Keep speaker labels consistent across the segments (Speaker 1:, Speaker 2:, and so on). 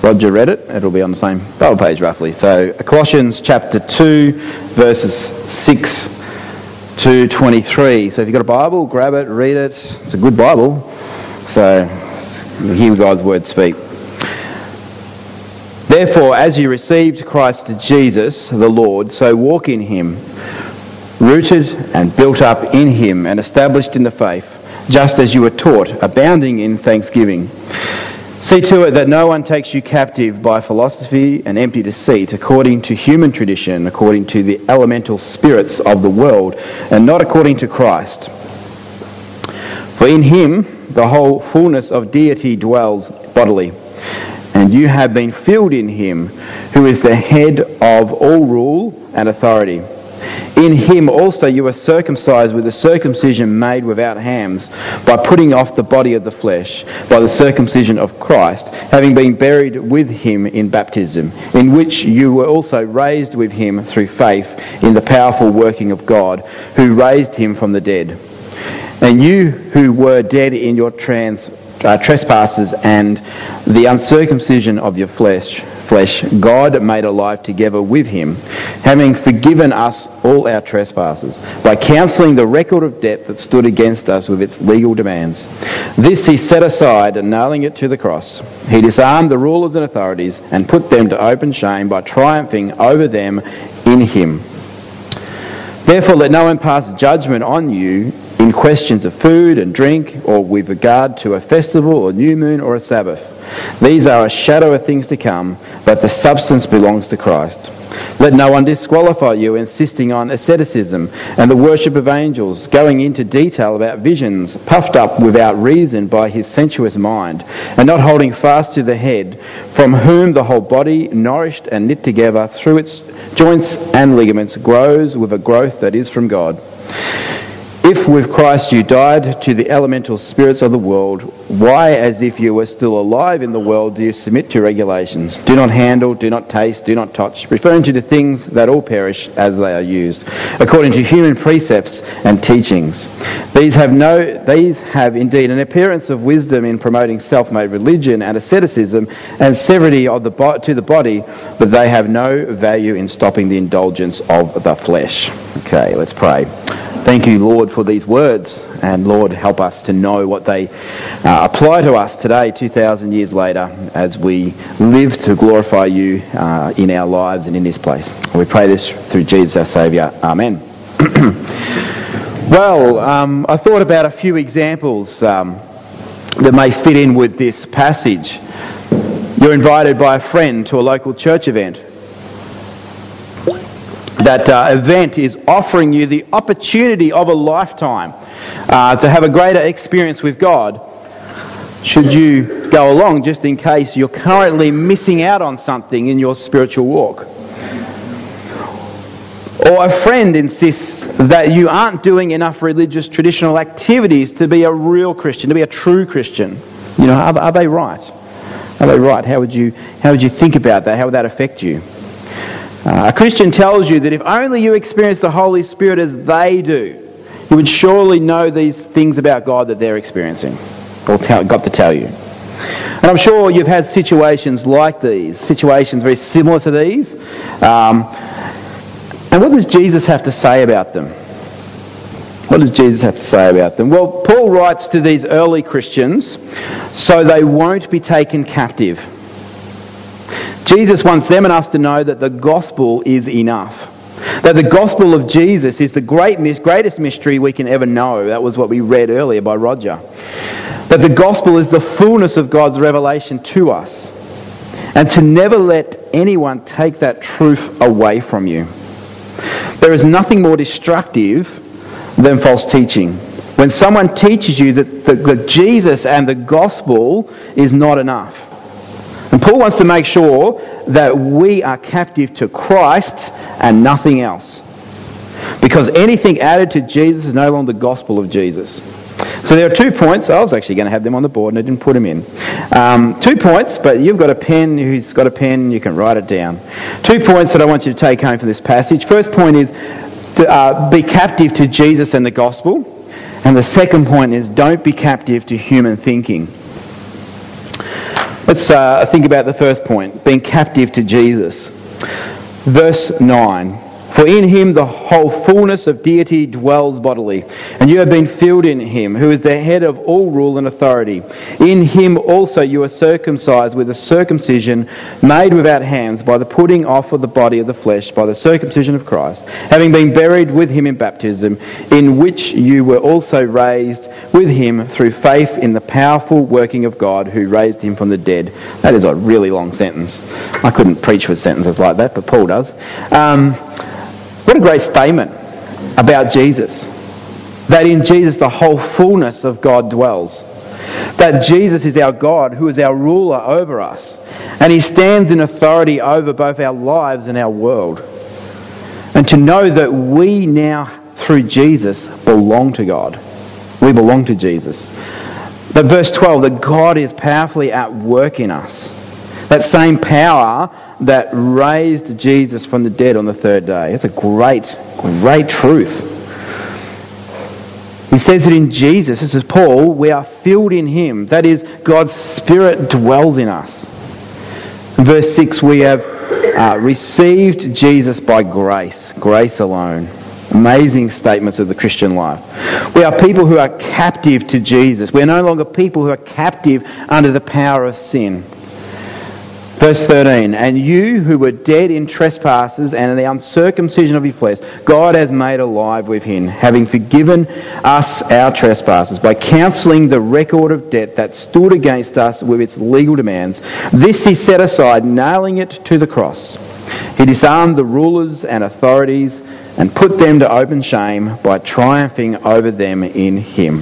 Speaker 1: Roger read it, it'll be on the same Bible page roughly. So Colossians chapter 2, verses 6 to 23. So if you've got a Bible, grab it, read it. It's a good Bible. So hear God's word speak. Therefore, as you received Christ Jesus, the Lord, so walk in him, rooted and built up in him and established in the faith, just as you were taught, abounding in thanksgiving. See to it that no one takes you captive by philosophy and empty deceit, according to human tradition, according to the elemental spirits of the world, and not according to Christ. For in him the whole fullness of deity dwells bodily, and you have been filled in him, who is the head of all rule and authority. In him also you were circumcised with a circumcision made without hands, by putting off the body of the flesh, by the circumcision of Christ, having been buried with him in baptism, in which you were also raised with him through faith in the powerful working of God, who raised him from the dead. And you who were dead in your trespasses and the uncircumcision of your flesh, God made alive together with him, having forgiven us all our trespasses, by cancelling the record of debt that stood against us with its legal demands. This he set aside, and nailing it to the cross, he disarmed the rulers and authorities and put them to open shame by triumphing over them in him. Therefore let no one pass judgment on you in questions of food and drink, or with regard to a festival or new moon or a Sabbath. These are a shadow of things to come, but the substance belongs to Christ. Let no one disqualify you, insisting on asceticism and the worship of angels, going into detail about visions, puffed up without reason by his sensuous mind, and not holding fast to the head, from whom the whole body, nourished and knit together through its joints and ligaments, grows with a growth that is from God. If with Christ you died to the elemental spirits of the world, why, as if you were still alive in the world, do you submit to regulations? Do not handle, do not taste, do not touch, referring to the things that all perish as they are used, according to human precepts and teachings. These have indeed an appearance of wisdom in promoting self-made religion and asceticism and severity of to the body, but they have no value in stopping the indulgence of the flesh. Okay, let's pray. Thank you, Lord, for these words, and Lord, help us to know what they apply to us today, 2,000 years later, as we live to glorify you in our lives and in this place. We pray this through Jesus our Saviour. Amen. Well, I thought about a few examples that may fit in with this passage. You're invited by a friend to a local church event. That event is offering you the opportunity of a lifetime to have a greater experience with God. Should you go along, just in case you're currently missing out on something in your spiritual walk? Or a friend insists that you aren't doing enough religious traditional activities to be a real Christian, to be a true Christian. You know, are they right? Are they right? How would you think about that? How would that affect you? A Christian tells you that if only you experience the Holy Spirit as they do, you would surely know these things about God that they're experiencing, or got to tell you. And I'm sure you've had situations like these, situations very similar to these. And what does Jesus have to say about them? What does Jesus have to say about them? Well, Paul writes to these early Christians so they won't be taken captive. Jesus wants them and us to know that the gospel is enough. That the gospel of Jesus is the greatest mystery we can ever know. That was what we read earlier by Roger. That the gospel is the fullness of God's revelation to us. And to never let anyone take that truth away from you. There is nothing more destructive than false teaching. When someone teaches you that Jesus and the gospel is not enough. And Paul wants to make sure that we are captive to Christ and nothing else. Because anything added to Jesus is no longer the gospel of Jesus. So there are 2 points. I was actually going to have them on the board and I didn't put them in. 2 points, but you've got a pen. Who's got a pen? You can write it down. 2 points that I want you to take home from this passage. First point is to be captive to Jesus and the gospel. And the second point is don't be captive to human thinking. Let's think about the first point, being captive to Jesus. Verse 9. For in him the whole fullness of deity dwells bodily, and you have been filled in him, who is the head of all rule and authority. In him also you are circumcised with a circumcision made without hands, by the putting off of the body of the flesh, by the circumcision of Christ, having been buried with him in baptism, in which you were also raised with him through faith in the powerful working of God who raised him from the dead. That is a really long sentence. I couldn't preach with sentences like that, but Paul does. What a great statement about Jesus. That in Jesus the whole fullness of God dwells. That Jesus is our God who is our ruler over us. And he stands in authority over both our lives and our world. And to know that we now, through Jesus, belong to God. We belong to Jesus. But verse 12, that God is powerfully at work in us. That same power that raised Jesus from the dead on the third day. It's a great, great truth. He says that in Jesus, this is Paul, we are filled in him. That is, God's Spirit dwells in us. In verse 6, we have received Jesus by grace. Grace alone. Amazing statements of the Christian life. We are people who are captive to Jesus. We are no longer people who are captive under the power of sin. Verse 13, and you who were dead in trespasses and in the uncircumcision of your flesh, God has made alive with him, having forgiven us our trespasses by cancelling the record of debt that stood against us with its legal demands. This he set aside, nailing it to the cross. He disarmed the rulers and authorities and put them to open shame by triumphing over them in him.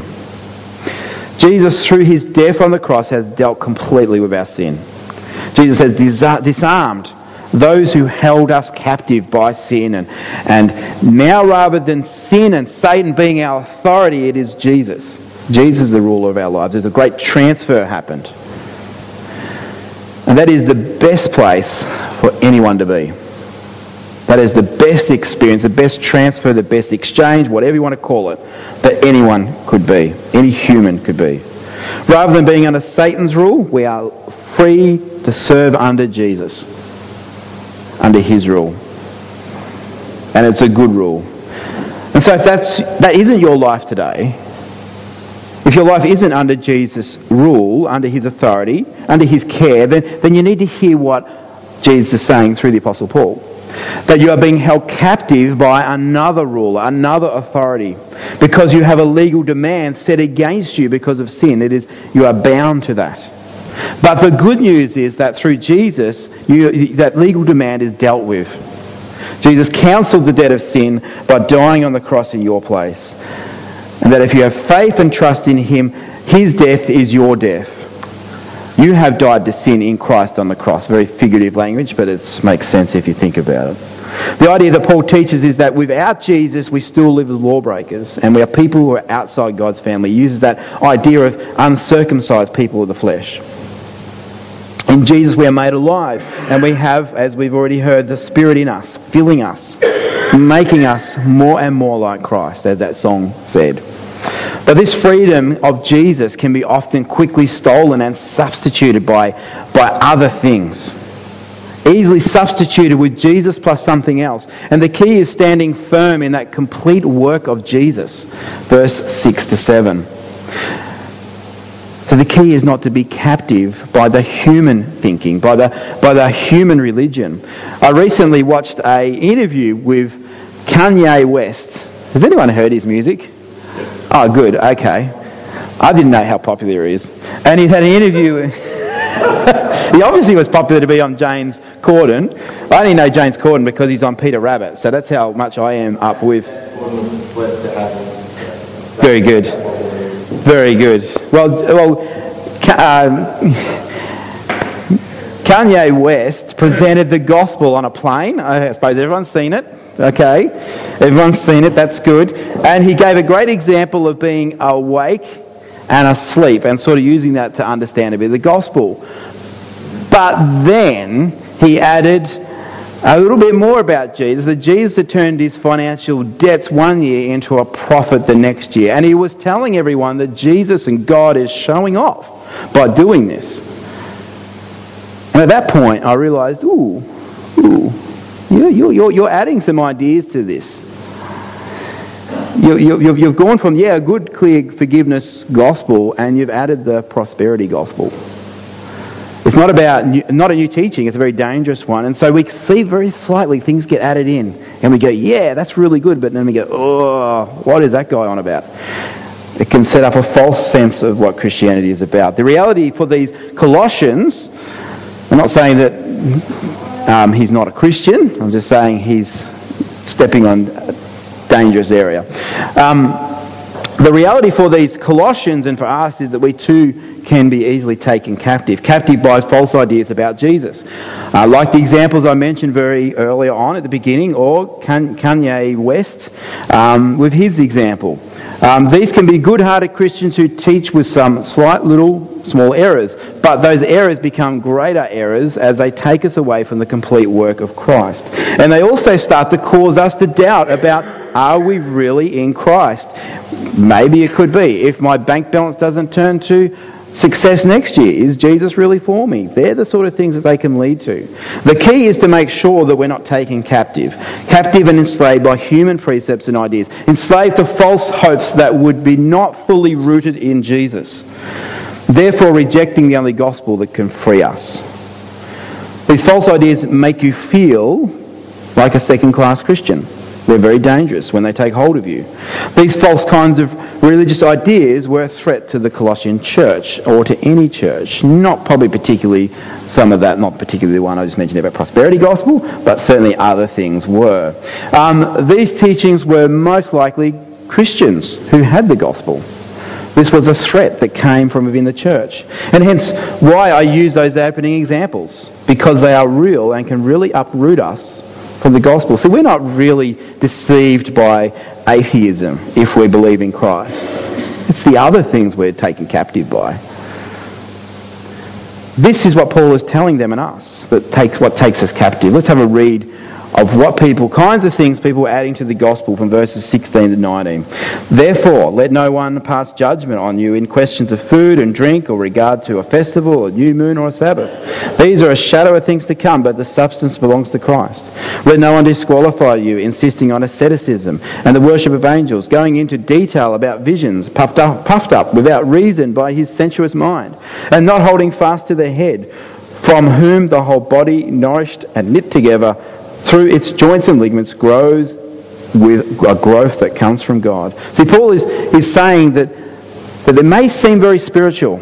Speaker 1: Jesus, through his death on the cross, has dealt completely with our sin. Jesus has disarmed those who held us captive by sin. And now, rather than sin and Satan being our authority, it is Jesus. Jesus is the ruler of our lives. There's a great transfer happened. And that is the best place for anyone to be. That is the best experience, the best transfer, the best exchange, whatever you want to call it, that anyone could be, any human could be. Rather than being under Satan's rule, we are free to serve under Jesus, under his rule. And it's a good rule. And so if that isn't your life today, if your life isn't under Jesus' rule, under his authority, under his care, then you need to hear what Jesus is saying through the Apostle Paul. That you are being held captive by another ruler, another authority, because you have a legal demand set against you because of sin. You are bound to that. But the good news is that through Jesus, that legal demand is dealt with. Jesus cancelled the debt of sin by dying on the cross in your place. And that if you have faith and trust in him, his death is your death. You have died to sin in Christ on the cross. Very figurative language, but it makes sense if you think about it. The idea that Paul teaches is that without Jesus, we still live as lawbreakers, and we are people who are outside God's family. He uses that idea of uncircumcised people of the flesh. In Jesus we are made alive, and we have, as we've already heard, the Spirit in us, filling us, making us more and more like Christ, as that song said. But this freedom of Jesus can be often quickly stolen and substituted by other things. Easily substituted with Jesus plus something else. And the key is standing firm in that complete work of Jesus. Verse 6 to 7. So the key is not to be captive by the human thinking, by the human religion. I recently watched an interview with Kanye West. Has anyone heard his music? Oh, good, okay. I didn't know how popular he is. And he's had an interview. He obviously was popular to be on James Corden. I only know James Corden because he's on Peter Rabbit, so that's how much I am up with. Very good. Very good. Well, Kanye West presented the gospel on a plane. I suppose everyone's seen it. Okay, everyone's seen it. That's good. And he gave a great example of being awake and asleep, and sort of using that to understand a bit of the gospel. But then he added a little bit more about Jesus, that Jesus had turned his financial debts one year into a profit the next year. And he was telling everyone that Jesus and God is showing off by doing this. And at that point, I realised, you're adding some ideas to this. You've gone from, a good, clear forgiveness gospel, and you've added the prosperity gospel. It's not a new teaching, it's a very dangerous one. And so we see very slightly things get added in, and we go, that's really good, but then we go, what is that guy on about? It can set up a false sense of what Christianity is about. The reality for these Colossians, I'm not saying that he's not a Christian, I'm just saying he's stepping on a dangerous area. The reality for these Colossians and for us is that we too can be easily taken captive by false ideas about Jesus. Like the examples I mentioned very earlier on at the beginning, or Kanye West with his example. These can be good-hearted Christians who teach with some small errors, but those errors become greater errors as they take us away from the complete work of Christ. And they also start to cause us to doubt about, are we really in Christ? Maybe it could be. If my bank balance doesn't turn to success next year, is Jesus really for me? They're the sort of things that they can lead to. The key is to make sure that we're not taken captive and enslaved by human precepts and ideas, enslaved to false hopes that would be not fully rooted in Jesus, therefore rejecting the only gospel that can free us. These false ideas make you feel like a second-class Christian. They're very dangerous when they take hold of you. These false kinds of religious ideas were a threat to the Colossian church, or to any church. Not particularly the one I just mentioned about prosperity gospel, but certainly other things were. These teachings were most likely Christians who had the gospel. This was a threat that came from within the church. And hence why I use those opening examples, because they are real and can really uproot us from the gospel. So we're not really deceived by atheism if we believe in Christ. It's the other things we're taken captive by. This is what Paul is telling them and us, what takes us captive. Let's have a read of kinds of things people were adding to the gospel from verses 16 to 19. Therefore, let no one pass judgment on you in questions of food and drink, or regard to a festival, a new moon, or a Sabbath. These are a shadow of things to come, but the substance belongs to Christ. Let no one disqualify you, insisting on asceticism and the worship of angels, going into detail about visions, puffed up without reason by his sensuous mind, and not holding fast to the head, from whom the whole body, nourished and knit together through its joints and ligaments, grows with a growth that comes from God. See, Paul is saying that it may seem very spiritual,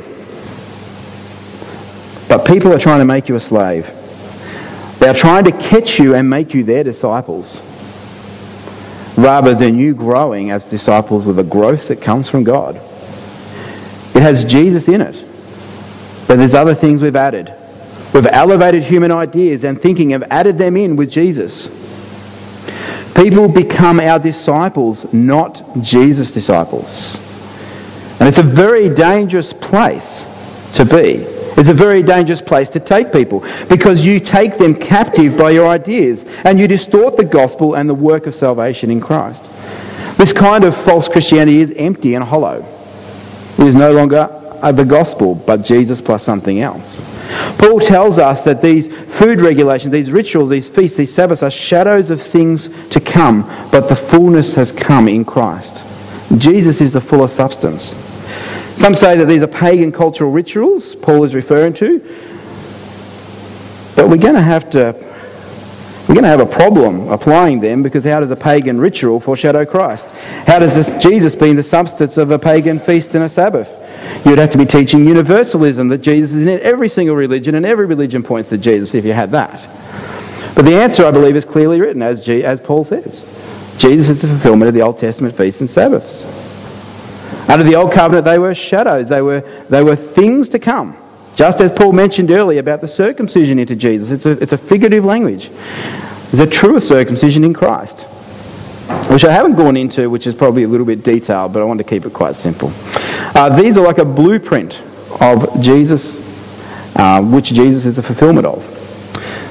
Speaker 1: but people are trying to make you a slave. They are trying to catch you and make you their disciples, rather than you growing as disciples with a growth that comes from God. It has Jesus in it, but there's other things we've added. We've elevated human ideas and thinking, have added them in with Jesus. People become our disciples, not Jesus' disciples. And it's a very dangerous place to be. It's a very dangerous place to take people, because you take them captive by your ideas and you distort the gospel and the work of salvation in Christ. This kind of false Christianity is empty and hollow. It is no longer the gospel, but Jesus plus something else. Paul tells us that these food regulations, these rituals, these feasts, these Sabbaths are shadows of things to come, but the fullness has come in Christ. Jesus is the fuller substance. Some say that these are pagan cultural rituals Paul is referring to, but we're going to have a problem applying them, because how does a pagan ritual foreshadow Christ? How does Jesus being the substance of a pagan feast and a Sabbath? You'd have to be teaching universalism, that Jesus is in every single religion, and every religion points to Jesus if you had that. But the answer, I believe, is clearly written, as Paul says. Jesus is the fulfillment of the Old Testament feasts and Sabbaths. Under the Old Covenant, they were shadows. They were things to come. Just as Paul mentioned earlier about the circumcision into Jesus. It's a figurative language. There's a truer circumcision in Christ, which I haven't gone into, which is probably a little bit detailed, but I want to keep it quite simple. These are like a blueprint of Jesus, which Jesus is the fulfillment of.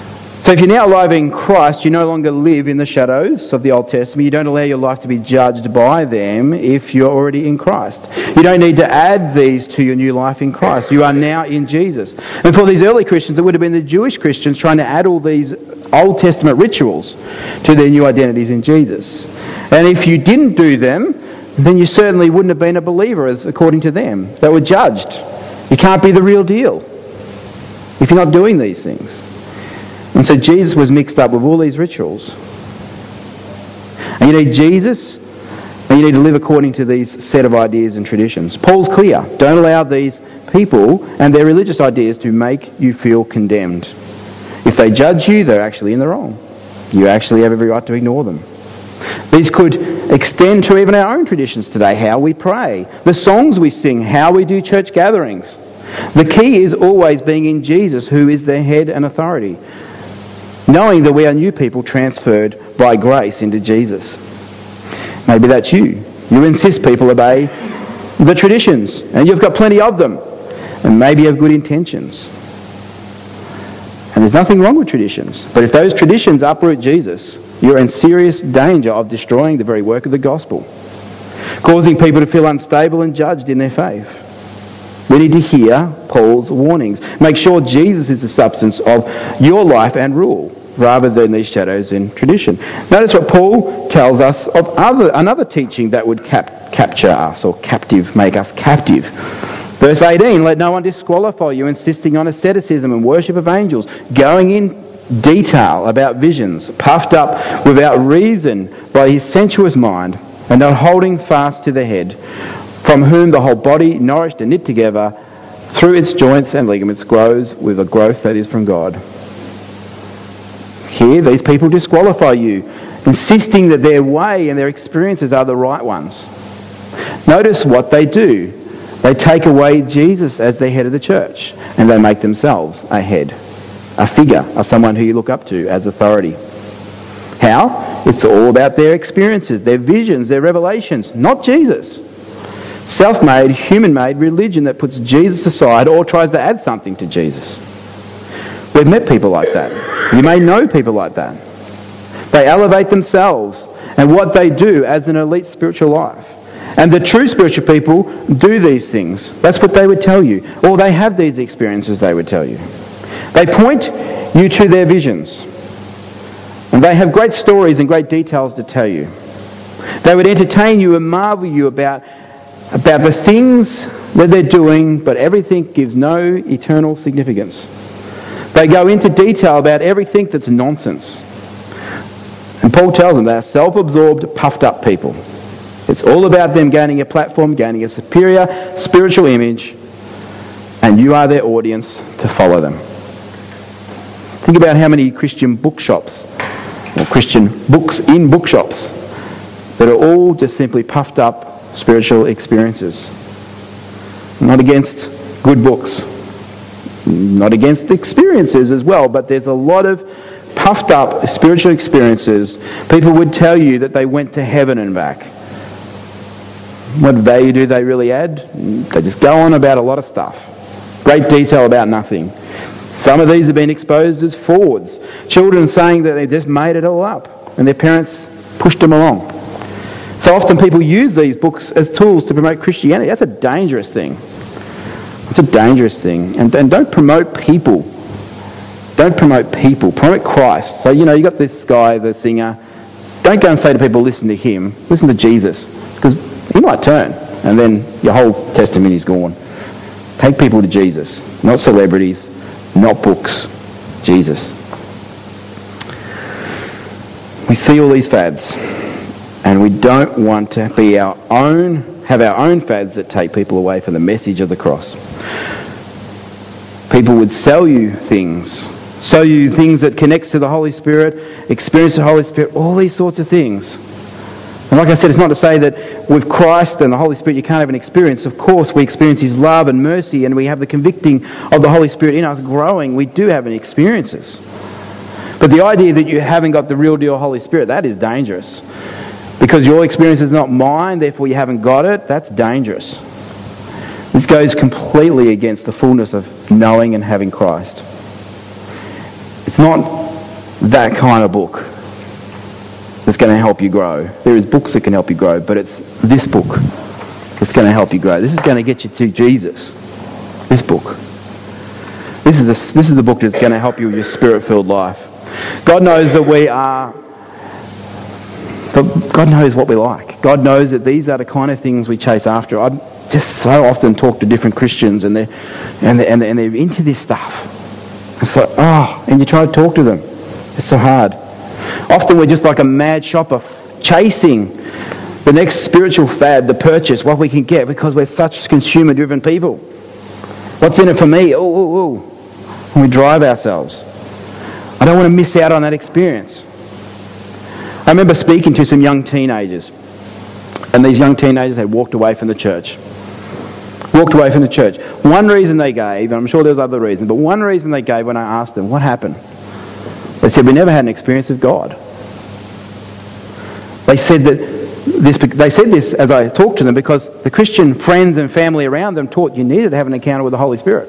Speaker 1: So if you're now alive in Christ, you no longer live in the shadows of the Old Testament. You don't allow your life to be judged by them if you're already in Christ. You don't need to add these to your new life in Christ. You are now in Jesus. And for these early Christians, it would have been the Jewish Christians trying to add all these Old Testament rituals to their new identities in Jesus. And if you didn't do them, then you certainly wouldn't have been a believer according to them. They were judged. You can't be the real deal if you're not doing these things. And so Jesus was mixed up with all these rituals. And you need Jesus, and you need to live according to these set of ideas and traditions. Paul's clear. Don't allow these people and their religious ideas to make you feel condemned. If they judge you, they're actually in the wrong. You actually have every right to ignore them. These could extend to even our own traditions today, how we pray, the songs we sing, how we do church gatherings. The key is always being in Jesus, who is the head and authority, knowing that we are new people transferred by grace into Jesus. Maybe that's you. You insist people obey the traditions, and you've got plenty of them, and maybe you have good intentions. And there's nothing wrong with traditions, but if those traditions uproot Jesus, you're in serious danger of destroying the very work of the gospel, causing people to feel unstable and judged in their faith. We need to hear Paul's warnings. Make sure Jesus is the substance of your life and rule, rather than these shadows and tradition. Notice what Paul tells us of another teaching that would capture us, or make us captive. Verse 18, let no one disqualify you, insisting on asceticism and worship of angels, going in detail about visions, puffed up without reason by his sensuous mind, and not holding fast to the head, from whom the whole body, nourished and knit together through its joints and ligaments, grows with a growth that is from God. Here, these people disqualify you, insisting that their way and their experiences are the right ones. Notice what they do. They take away Jesus as the head of the church, and they make themselves a head, a figure of someone who you look up to as authority. How? It's all about their experiences, their visions, their revelations, not Jesus. Self-made, human-made religion that puts Jesus aside or tries to add something to Jesus. We've met people like that. You may know people like that. They elevate themselves and what they do as an elite spiritual life. And the true spiritual people do these things. That's what they would tell you. Or they have these experiences, they would tell you. They point you to their visions. And they have great stories and great details to tell you. They would entertain you and marvel you about the things that they're doing, but everything gives no eternal significance. They go into detail about everything that's nonsense. And Paul tells them they're self-absorbed, puffed up people. It's all about them gaining a platform, gaining a superior spiritual image, and you are their audience to follow them. Think about how many Christian bookshops, or Christian books in bookshops, that are all just simply puffed up spiritual experiences. Not against good books, not against experiences as well, but there's a lot of puffed up spiritual experiences. People would tell you that they went to heaven and back. What value do they really add? They just go on about a lot of stuff. Great detail about nothing. Some of these have been exposed as frauds. Children saying that they just made it all up and their parents pushed them along. So often people use these books as tools to promote Christianity. That's a dangerous thing. It's a dangerous thing. And don't promote people. Don't promote people. Promote Christ. So, you got this guy, the singer. Don't go and say to people, listen to him. Listen to Jesus. Because he might turn, and then your whole testimony is gone. Take people to Jesus, not celebrities, not books. Jesus. We see all these fads, and we don't want to have our own fads that take people away from the message of the cross. People would sell you things that connects to the Holy Spirit, experience the Holy Spirit, all these sorts of things. And like I said, it's not to say that with Christ and the Holy Spirit you can't have an experience. Of course, we experience His love and mercy, and we have the convicting of the Holy Spirit in us growing. We do have any experiences. But the idea that you haven't got the real deal Holy Spirit, that is dangerous. Because your experience is not mine, therefore you haven't got it, that's dangerous. This goes completely against the fullness of knowing and having Christ. It's not that kind of book that's going to help you grow. There is books that can help you grow, but it's this book that's going to help you grow. This is going to get you to Jesus. This book. This is the book that's going to help you with your spirit-filled life. God knows that we are... But God knows what we like. God knows that these are the kind of things we chase after. I just so often talk to different Christians and they're into this stuff. It's like, and you try to talk to them. It's so hard. Often we're just like a mad shopper chasing the next spiritual fad, the purchase, what we can get, because we're such consumer-driven people. What's in it for me? And we drive ourselves. I don't want to miss out on that experience. I remember speaking to some young teenagers, and these young teenagers had walked away from the church. One reason they gave, and I'm sure there's other reasons, but one reason they gave when I asked them, what happened? They said, we never had an experience of God. They said this as I talked to them because the Christian friends and family around them taught you needed to have an encounter with the Holy Spirit.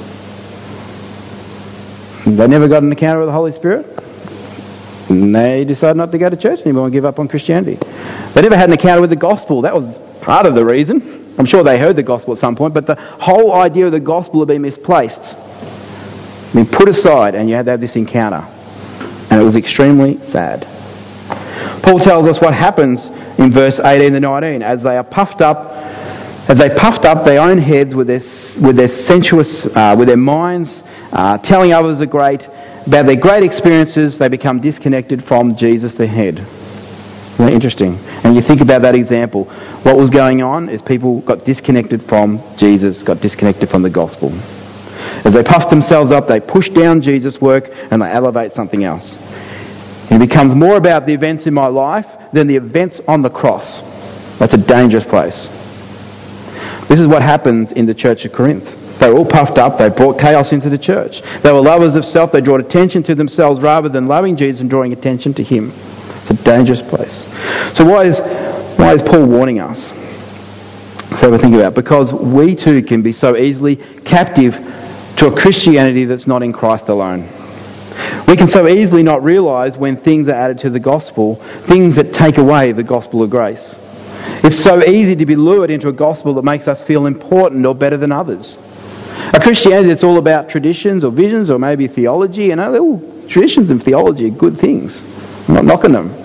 Speaker 1: They never got an encounter with the Holy Spirit. And they decided not to go to church anymore and give up on Christianity. They never had an encounter with the gospel. That was part of the reason. I'm sure they heard the gospel at some point, but the whole idea of the gospel had been misplaced. Been put aside, and you had to have this encounter. And it was extremely sad. Paul tells us what happens in verse 18 to 19 as they puffed up their own heads with their sensuous, with their minds, telling others about their great experiences. They become disconnected from Jesus, the head. Very interesting. And you think about that example. What was going on is people got disconnected from Jesus, got disconnected from the gospel. As they puff themselves up, they push down Jesus' work and they elevate something else. It becomes more about the events in my life than the events on the cross. That's a dangerous place. This is what happens in the church of Corinth. They were all puffed up. They brought chaos into the church. They were lovers of self. They brought attention to themselves rather than loving Jesus and drawing attention to Him. It's a dangerous place. So why is Paul warning us? So we think about it. Because we too can be so easily captive to a Christianity that's not in Christ alone. We can so easily not realise when things are added to the gospel, things that take away the gospel of grace. It's so easy to be lured into a gospel that makes us feel important or better than others. A Christianity that's all about traditions or visions or maybe theology, traditions and theology are good things. I'm not knocking them.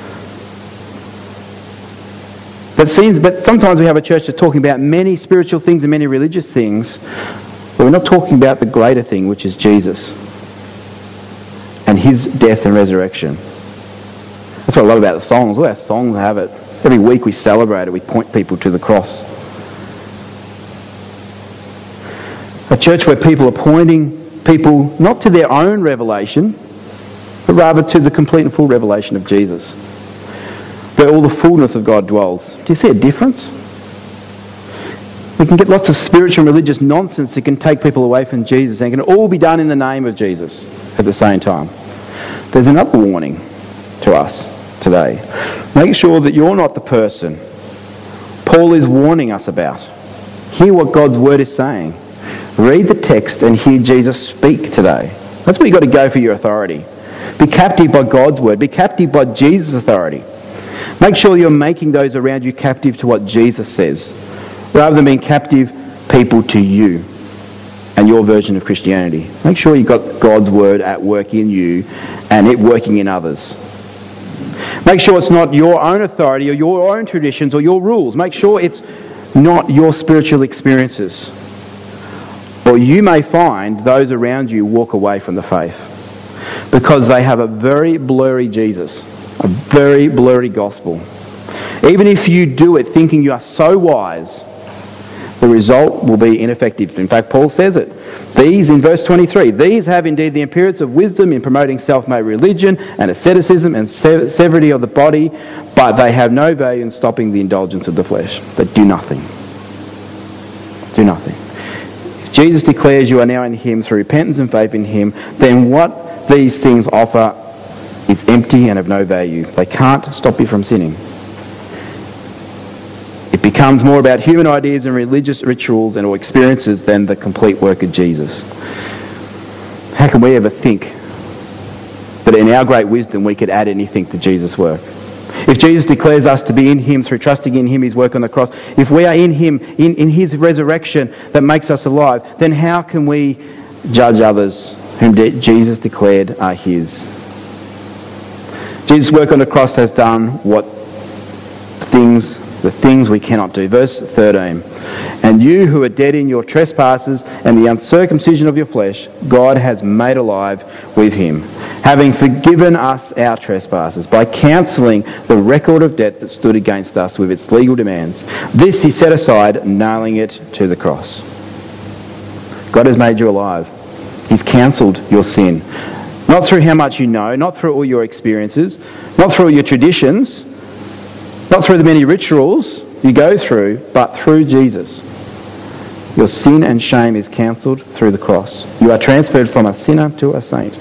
Speaker 1: But sometimes we have a church that's talking about many spiritual things and many religious things, but we're not talking about the greater thing, which is Jesus and His death and resurrection. That's what I love about the songs. All our songs have it. Every week we celebrate it. We point people to the cross. A church where people are pointing people not to their own revelation, but rather to the complete and full revelation of Jesus, where all the fullness of God dwells. Do you see a difference? We can get lots of spiritual and religious nonsense that can take people away from Jesus, and it can all be done in the name of Jesus at the same time. There's another warning to us today. Make sure that you're not the person Paul is warning us about. Hear what God's word is saying. Read the text and hear Jesus speak today. That's where you've got to go for your authority. Be captive by God's word. Be captive by Jesus' authority. Make sure you're making those around you captive to what Jesus says, rather than being captive people to you and your version of Christianity. Make sure you've got God's word at work in you and it working in others. Make sure it's not your own authority or your own traditions or your rules. Make sure it's not your spiritual experiences. Or you may find those around you walk away from the faith because they have a very blurry Jesus, a very blurry gospel. Even if you do it thinking you are so wise, the result will be ineffective. In fact, Paul says it. These, in verse 23, these have indeed the appearance of wisdom in promoting self-made religion and asceticism and severity of the body, but they have no value in stopping the indulgence of the flesh. They do nothing. Do nothing. If Jesus declares you are now in Him through repentance and faith in Him, then what these things offer is empty and of no value. They can't stop you from sinning. It becomes more about human ideas and religious rituals and or experiences than the complete work of Jesus. How can we ever think but in our great wisdom we could add anything to Jesus' work. If Jesus declares us to be in him through trusting in him, his work on the cross, if we are in him, in his resurrection that makes us alive, then how can we judge others whom Jesus declared are his? Jesus' work on the cross has done the things we cannot do. Verse 13. And you who are dead in your trespasses and the uncircumcision of your flesh, God has made alive with him, having forgiven us our trespasses by cancelling the record of debt that stood against us with its legal demands. This he set aside, nailing it to the cross. God has made you alive. He's cancelled your sin. Not through how much you know, not through all your experiences, not through your traditions, not through the many rituals you go through, but through Jesus. Your sin and shame is cancelled through the cross. You are transferred from a sinner to a saint.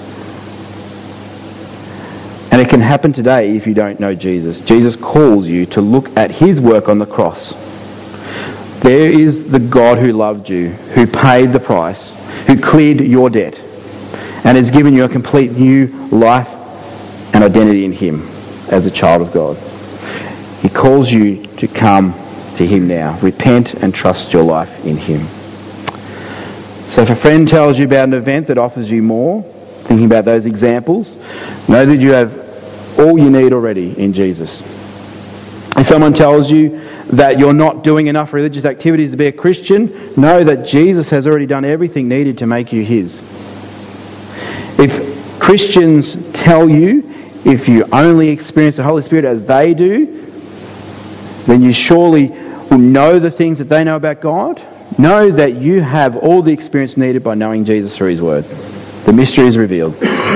Speaker 1: And it can happen today if you don't know Jesus. Jesus calls you to look at his work on the cross. There is the God who loved you, who paid the price, who cleared your debt, and has given you a complete new life and identity in him as a child of God. He calls you to come to him now. Repent and trust your life in him. So if a friend tells you about an event that offers you more, thinking about those examples, know that you have all you need already in Jesus. If someone tells you that you're not doing enough religious activities to be a Christian, know that Jesus has already done everything needed to make you his. If Christians tell you if you only experience the Holy Spirit as they do, then you surely will know the things that they know about God. Know that you have all the experience needed by knowing Jesus through his word. The mystery is revealed.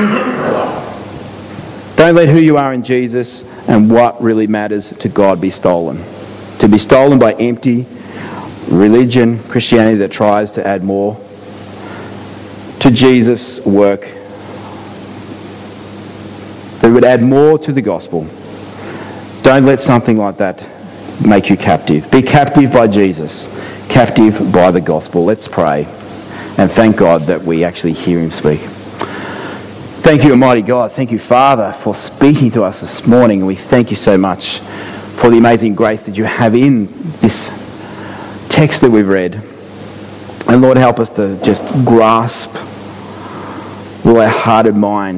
Speaker 1: Don't let who you are in Jesus and what really matters to God be stolen. To be stolen by empty religion, Christianity that tries to add more to Jesus' work, that would add more to the gospel. Don't let something like that make you captive. Be captive by Jesus, captive by the gospel. Let's pray and thank God that we actually hear him speak. Thank you, Almighty God. Thank you, Father, for speaking to us this morning. And we thank you so much for the amazing grace that you have in this text that we've read. And Lord, help us to just grasp with our heart and mind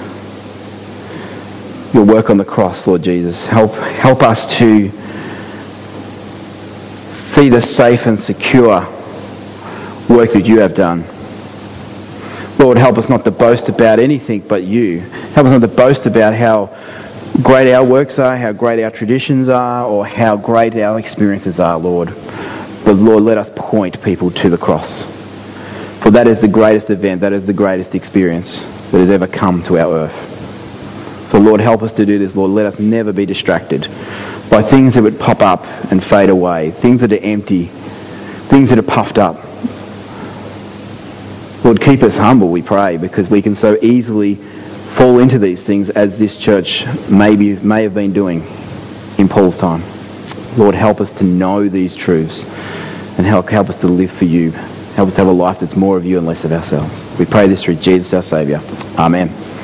Speaker 1: your work on the cross, Lord Jesus. Help us to see the safe and secure work that you have done. Lord, help us not to boast about anything but you. Help us not to boast about how great our works are, how great our traditions are, or how great our experiences are, Lord. But Lord, let us point people to the cross. For that is the greatest event, that is the greatest experience that has ever come to our earth. So Lord, help us to do this, Lord. Let us never be distracted by things that would pop up and fade away, things that are empty, things that are puffed up. Lord, keep us humble, we pray, because we can so easily fall into these things as this church may have been doing in Paul's time. Lord, help us to know these truths and help us to live for you. Help us to have a life that's more of you and less of ourselves. We pray this through Jesus our Saviour. Amen.